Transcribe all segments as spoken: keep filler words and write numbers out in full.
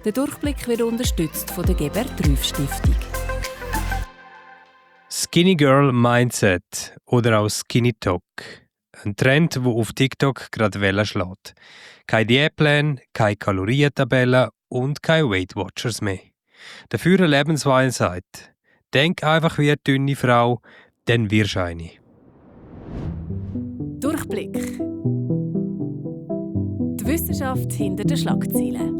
Der Durchblick wird unterstützt von der Geber-Trüff-Stiftung. Skinny Girl Mindset oder auch Skinny Talk. Ein Trend, der auf TikTok gerade Wellen schlägt. Kein Diätplan, keine Kalorientabellen und keine Weight Watchers mehr. Dafür eine Lebensweisheit. Denk einfach wie eine dünne Frau, dann wirst du eine. Durchblick. Die Wissenschaft hinter den Schlagzeilen.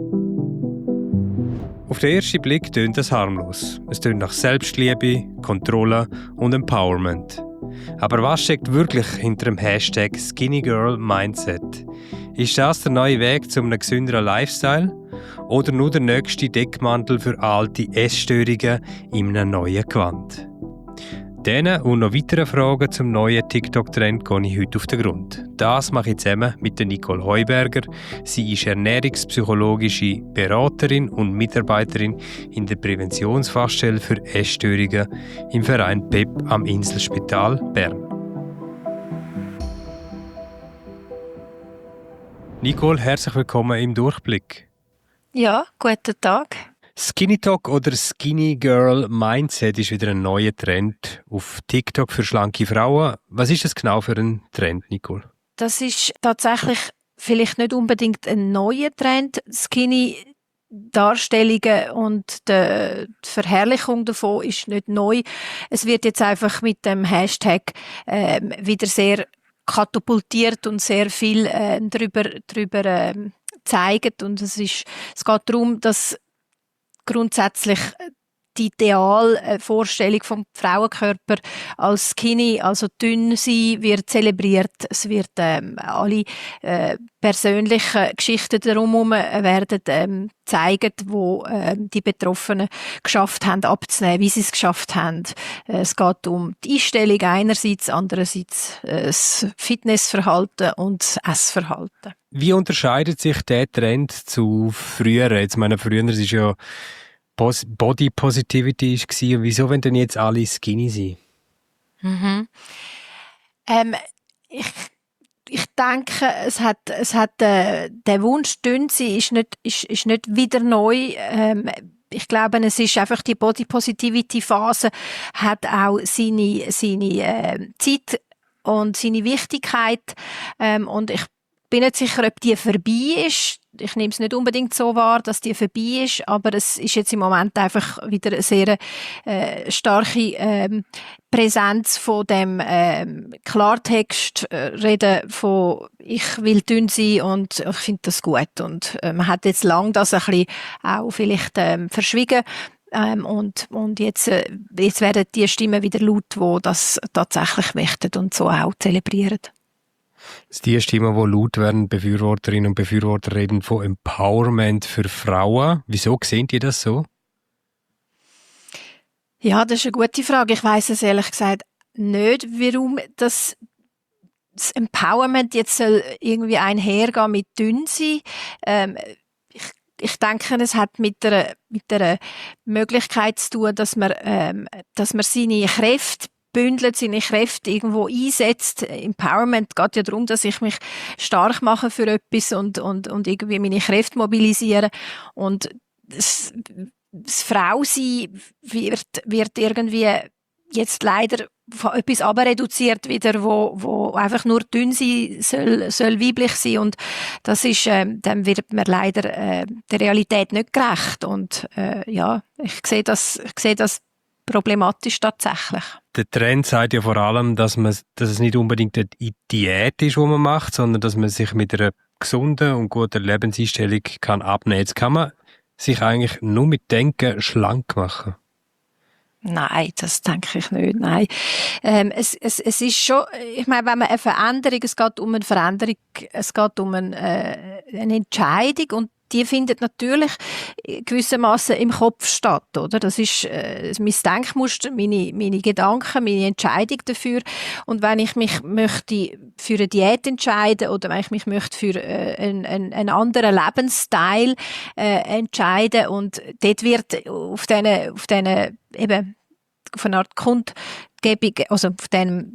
Auf den ersten Blick tönt es harmlos. Es tönt nach Selbstliebe, Kontrolle und Empowerment. Aber was steckt wirklich hinter dem Hashtag Skinny Girl Mindset? Ist das der neue Weg zu einem gesünderen Lifestyle? Oder nur der nächste Deckmantel für alte Essstörungen in einem neuen Gewand? Diesen und noch weiteren Fragen zum neuen TikTok-Trend gehe ich heute auf den Grund. Das mache ich zusammen mit der Nicole Heuberger. Sie ist ernährungspsychologische Beraterin und Mitarbeiterin in der Präventionsfachstelle für Essstörungen im Verein P E P am Inselspital Bern. Nicole, herzlich willkommen im Durchblick. Ja, guten Tag. Skinny Talk oder Skinny Girl Mindset ist wieder ein neuer Trend auf TikTok für schlanke Frauen. Was ist das genau für ein Trend, Nicole? Das ist tatsächlich vielleicht nicht unbedingt ein neuer Trend. Skinny Darstellungen und die Verherrlichung davon ist nicht neu. Es wird jetzt einfach mit dem Hashtag äh, wieder sehr katapultiert und sehr viel äh, darüber, darüber äh, zeigt. Und es, ist, es geht darum, dass grundsätzlich die Idealvorstellung vom Frauenkörper als skinny, also dünn sein, wird zelebriert. Es wird ähm, alle äh, persönlichen Geschichten darum werden ähm, zeigen, wo ähm, die Betroffenen geschafft haben abzunehmen, wie sie es geschafft haben. Äh, es geht um die Einstellung einerseits, andererseits äh, das Fitnessverhalten und das Essverhalten. Wie unterscheidet sich der Trend zu früher? Jetzt meine, früher ist ja Body Positivity war. Und wieso wollen denn jetzt alle skinny sein? Mhm. Ähm, ich, ich denke, es hat, es hat äh, der Wunsch, dünn zu sein, ist nicht, ist, ist nicht wieder neu. Ähm, ich glaube, es ist einfach die Body Positivity Phase hat auch seine, seine äh, Zeit und seine Wichtigkeit. Ähm, und ich bin nicht sicher, ob die vorbei ist. Ich nehme es nicht unbedingt so wahr, dass die vorbei ist, aber es ist jetzt im Moment einfach wieder eine sehr äh, starke ähm, Präsenz von dem ähm, Klartext, äh, reden von «ich will dünn sein» und «ich finde das gut». Und äh, man hat jetzt lange das ein bisschen auch vielleicht ähm, verschwiegen. Ähm, und und jetzt, äh, jetzt werden die Stimmen wieder laut, die das tatsächlich möchten und so auch zelebrieren. Die Stimmen, die laut werden, Befürworterinnen und Befürworter reden von Empowerment für Frauen. Wieso sehen die das so? Ja, das ist eine gute Frage. Ich weiss es ehrlich gesagt nicht, warum das, das Empowerment jetzt soll irgendwie einhergehen mit dünn sein. Ähm, ich, ich denke, es hat mit einer, mit einer Möglichkeit zu tun, dass man, ähm, dass man seine Kräfte bündelt, seine Kräfte irgendwo einsetzt. Empowerment geht ja darum, dass ich mich stark mache für etwas und, und, und irgendwie meine Kräfte mobilisiere. Und das, das Frausein wird, wird irgendwie jetzt leider von etwas abreduziert wieder, wo, wo einfach nur dünn sein soll, soll weiblich sein. Und das ist, ähm, dann wird man leider äh, der Realität nicht gerecht. Und äh, ja, ich sehe das, ich sehe das problematisch tatsächlich. Der Trend sagt ja vor allem, dass, man, dass es nicht unbedingt eine Diät ist, die man macht, sondern dass man sich mit einer gesunden und guten Lebenseinstellung kann abnehmen. Jetzt kann man sich eigentlich nur mit Denken schlank machen. Nein, das denke ich nicht. Nein. Ähm, es, es, es ist schon, ich meine, wenn man eine Veränderung, es geht um eine Veränderung, es geht um eine, äh, eine Entscheidung und die findet natürlich gewissermaßen im Kopf statt, oder? Das ist äh, mein Denkmuster, meine, meine Gedanken, meine Entscheidung dafür. Und wenn ich mich möchte für eine Diät entscheiden oder wenn ich mich möchte für äh, einen, einen, einen anderen Lebensstil äh, entscheiden und dort wird auf diesen, auf diesen eben auf eine Art Kundgebung, also auf dem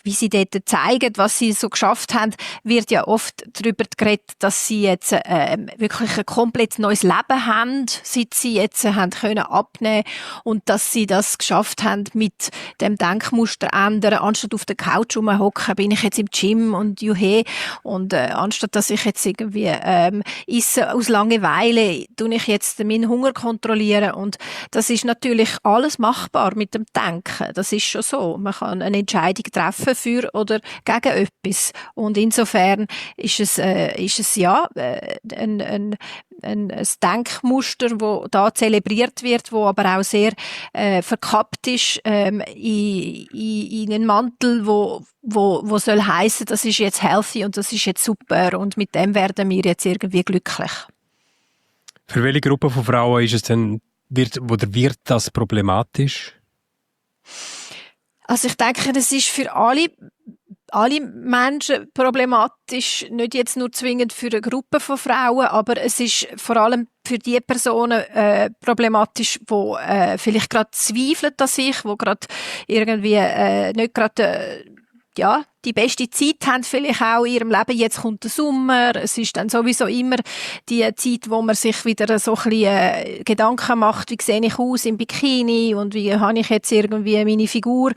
wie sie dort zeigen, was sie so geschafft haben, wird ja oft darüber geredet, dass sie jetzt äh, wirklich ein komplett neues Leben haben, seit sie jetzt äh, haben können abnehmen und dass sie das geschafft haben mit dem Denkmuster ändern. Anstatt auf der Couch rumhocken, bin ich jetzt im Gym und juhe. Und äh, anstatt dass ich jetzt irgendwie ähm, esse aus Langeweile, tue ich jetzt meinen Hunger kontrollieren. Und das ist natürlich alles machbar mit dem Denken. Das ist schon so. Man kann eine Entscheidung treffen für oder gegen etwas. Und insofern ist es, äh, ist es ja äh, ein, ein, ein, ein Denkmuster, das da zelebriert wird, wo aber auch sehr äh, verkappt ist ähm, in, in, in einen Mantel, wo, wo, wo soll heissen, das ist jetzt healthy und das ist jetzt super und mit dem werden wir jetzt irgendwie glücklich. Für welche Gruppe von Frauen ist es denn, wird, oder wird das problematisch? Also ich denke, das ist für alle, alle Menschen problematisch, nicht jetzt nur zwingend für eine Gruppe von Frauen, aber es ist vor allem für die Personen äh, problematisch, die äh, vielleicht gerade zweifeln an sich, die gerade irgendwie äh, nicht gerade äh, ja, die beste Zeit haben vielleicht auch in ihrem Leben. Jetzt kommt der Sommer, es ist dann sowieso immer die Zeit, wo man sich wieder so ein bisschen äh, Gedanken macht, wie sehe ich aus im Bikini und wie habe ich jetzt irgendwie meine Figur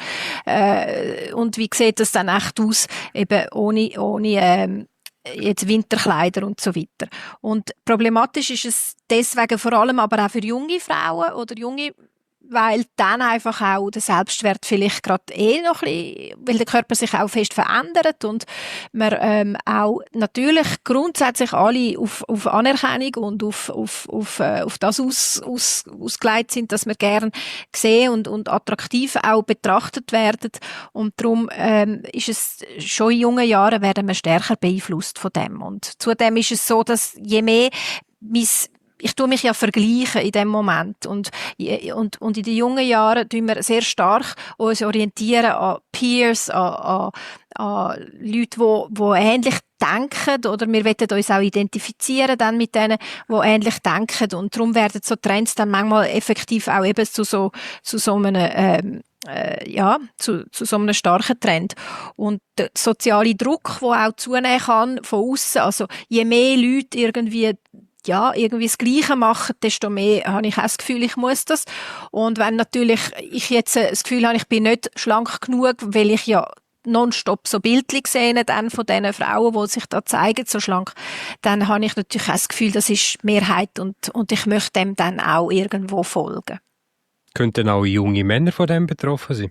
äh, und wie sieht das dann echt aus, eben ohne, ohne ähm, jetzt Winterkleider und so weiter. Und problematisch ist es deswegen vor allem aber auch für junge Frauen oder junge, weil dann einfach auch der Selbstwert vielleicht gerade eh noch ein bisschen, weil der Körper sich auch fest verändert und man ähm, auch natürlich grundsätzlich alle auf, auf Anerkennung und auf, auf, auf, äh, auf das aus, aus, ausgelegt sind, dass wir gern gesehen und, und attraktiv auch betrachtet werden. Und darum ähm, ist es schon in jungen Jahren werden wir stärker beeinflusst von dem. Und zudem ist es so, dass je mehr mis ich tue mich ja vergleichen in dem Moment und, und, und in den jungen Jahren tun wir sehr stark uns orientieren an Peers, an, an, an Leute, die, die ähnlich denken oder wir wollen uns auch identifizieren dann mit denen, die ähnlich denken und darum werden so Trends dann manchmal effektiv auch eben zu so, zu so einem ähm, äh, ja, zu, zu so einem starken Trend. Und der soziale Druck, der auch zunehmen kann von außen, also je mehr Leute irgendwie ja, irgendwie das Gleiche machen, desto mehr habe ich auch das Gefühl, ich muss das. Und wenn natürlich ich jetzt das Gefühl habe, ich bin nicht schlank genug, weil ich ja nonstop so Bildchen sehe dann von diesen Frauen, die sich da zeigen, so schlank, dann habe ich natürlich auch das Gefühl, das ist die Mehrheit und, und ich möchte dem dann auch irgendwo folgen. Könnten auch junge Männer von dem betroffen sein?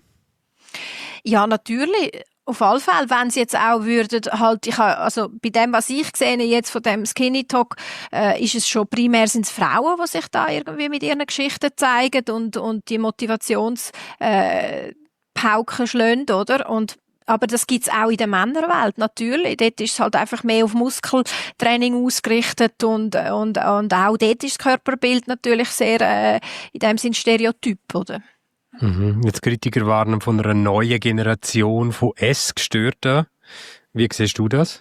Ja, natürlich. Auf alle Fälle, wenn sie jetzt auch würden, halt, ich habe, also bei dem, was ich sehe jetzt von dem Skinny Talk, äh, ist es schon primär sind es Frauen, die sich da irgendwie mit ihren Geschichten zeigen und, und die Motivationspauken äh, schlagen, oder? Und aber das gibt's auch in der Männerwelt, natürlich. Dort ist es halt einfach mehr auf Muskeltraining ausgerichtet und, und, und auch dort ist das Körperbild natürlich sehr, äh, in dem Sinn Stereotyp, oder? Mhm. Jetzt Kritiker warnen von einer neuen Generation von Essgestörten. Wie siehst du das?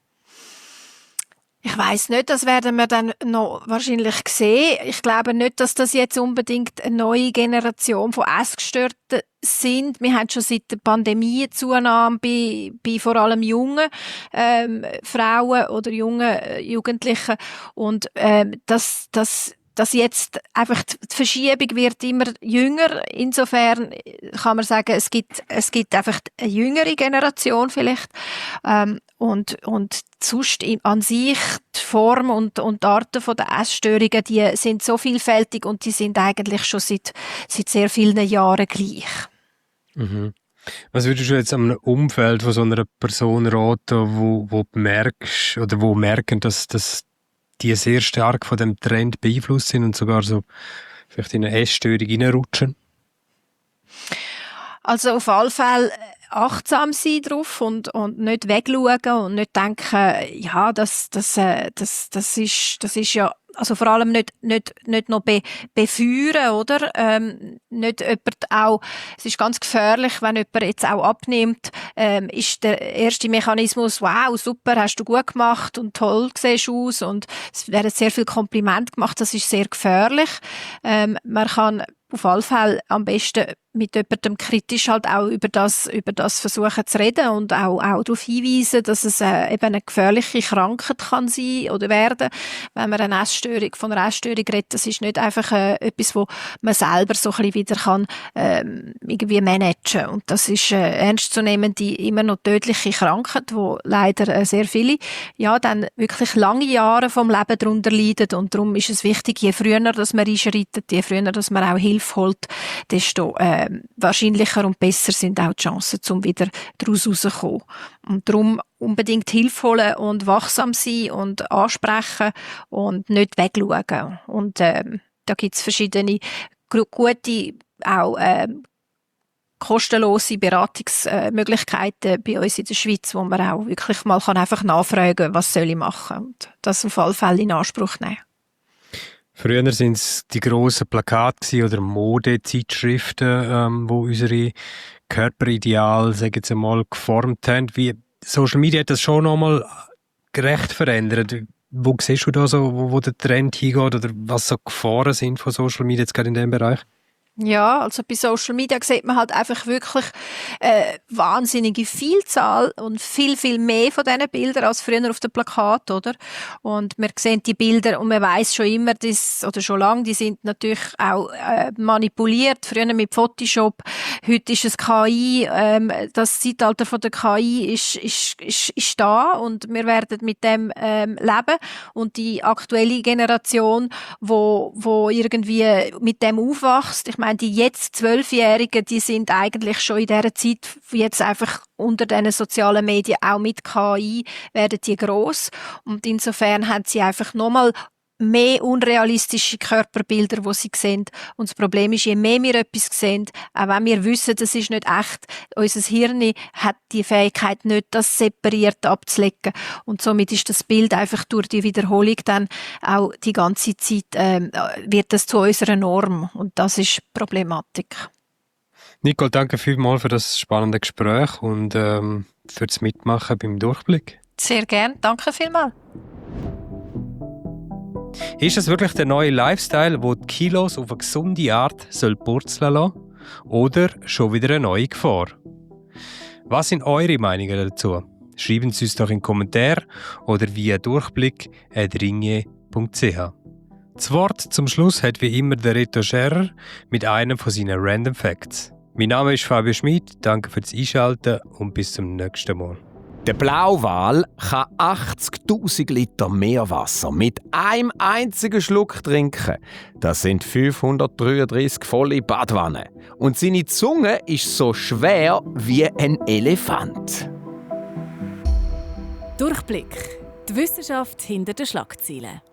Ich weiss nicht, das werden wir dann noch wahrscheinlich sehen. Ich glaube nicht, dass das jetzt unbedingt eine neue Generation von Essgestörten sind. Wir haben schon seit der Pandemie eine Zunahme bei, bei vor allem jungen ähm, Frauen oder jungen äh, Jugendlichen. Und ähm, das, das dass jetzt einfach die Verschiebung wird immer jünger. Insofern kann man sagen, es gibt, es gibt einfach eine jüngere Generation vielleicht. Ähm, und, und sonst an sich die Form und, und die Arten der Essstörungen, die sind so vielfältig und die sind eigentlich schon seit, seit sehr vielen Jahren gleich. Mhm. Was würdest du jetzt am Umfeld von so einer Person raten, wo, wo du merkst oder wo merken, dass, dass die sehr stark von dem Trend beeinflusst sind und sogar so vielleicht in eine Essstörung reinrutschen? Also auf alle Fälle achtsam sein drauf und, und nicht wegschauen und nicht denken, ja, das, das, das, das ist, das ist ja, also vor allem nicht, nicht, nicht noch be, befeuern, oder? Ähm, nicht jemand auch, es ist ganz gefährlich, wenn jemand jetzt auch abnimmt, ähm, ist der erste Mechanismus, wow, super, hast du gut gemacht und toll siehst du aus und es werden sehr viel Kompliment gemacht, das ist sehr gefährlich. Ähm, man kann auf alle Fälle am besten mit jemandem kritisch halt auch über das, über das versuchen zu reden und auch, auch darauf hinweisen, dass es äh, eben eine gefährliche Krankheit kann sein oder werden, wenn man eine Essstörung, von einer Essstörung redet. Das ist nicht einfach äh, etwas, wo man selber so ein bisschen wieder kann, ähm, irgendwie managen. Und das ist äh, ernstzunehmende, immer noch tödliche Krankheit, wo leider äh, sehr viele, ja, dann wirklich lange Jahre vom Leben darunter leiden. Und darum ist es wichtig, je früher, dass man einschreitet, je früher, dass man auch Hilfe holt, desto äh, wahrscheinlicher und besser sind auch die Chancen, um wieder daraus rauszukommen. Und darum unbedingt Hilfe holen und wachsam sein und ansprechen und nicht wegschauen. Und ähm, da gibt es verschiedene gute, auch ähm, kostenlose Beratungsmöglichkeiten bei uns in der Schweiz, wo man auch wirklich mal kann einfach nachfragen kann, was soll ich machen, und das auf alle Fälle in Anspruch nehmen. Früher waren es die grossen Plakate oder Modezeitschriften, ähm, wo unsere Körperideale, sagen wir jetzt einmal, geformt haben. Wie Social Media hat das schon nochmal gerecht verändert. Wo siehst du da so, wo, wo der Trend hingeht oder was so Gefahren sind von Social Media jetzt gerade in diesem Bereich? Ja, also bei Social Media sieht man halt einfach wirklich äh, wahnsinnige Vielzahl und viel, viel mehr von diesen Bildern als früher auf dem Plakat, oder? Und wir sehen die Bilder und man weiss schon immer, das, oder schon lange, die sind natürlich auch äh, manipuliert. Früher mit Photoshop, heute ist es K I. Ähm, das Zeitalter von der K I ist, ist, ist, ist da und wir werden mit dem ähm, leben. Und die aktuelle Generation, wo, wo irgendwie mit dem aufwächst, ich meine, die jetzt Zwölfjährigen, die sind eigentlich schon in dieser Zeit jetzt einfach unter diesen sozialen Medien, auch mit K I, werden die gross. Und insofern haben sie einfach nochmal mehr unrealistische Körperbilder, die sie sehen. Und das Problem ist, je mehr wir etwas sehen, auch wenn wir wissen, das ist nicht echt, unser Hirn hat die Fähigkeit nicht, das separiert abzulegen. Und somit ist das Bild einfach durch die Wiederholung dann auch die ganze Zeit, ähm, wird das zu unserer Norm. Und das ist die Problematik. Nicole, danke vielmals für das spannende Gespräch und ähm, für das Mitmachen beim Durchblick. Sehr gern, danke vielmals. Ist es wirklich der neue Lifestyle, wo die Kilos auf eine gesunde Art soll purzeln lassen? Oder schon wieder eine neue Gefahr? Was sind eure Meinungen dazu? Schreiben Sie uns doch in den Kommentaren oder via durchblick at ringe punkt c h. Das Wort zum Schluss hat wie immer der Reto Scherer mit einem von seinen Random Facts. Mein Name ist Fabio Schmid, danke fürs Einschalten und bis zum nächsten Mal. Der Blauwal kann achtzigtausend Liter Meerwasser mit einem einzigen Schluck trinken. Das sind fünfhundertdreiunddreißig volle Badwannen. Und seine Zunge ist so schwer wie ein Elefant. Durchblick. Die Wissenschaft hinter den Schlagzeilen.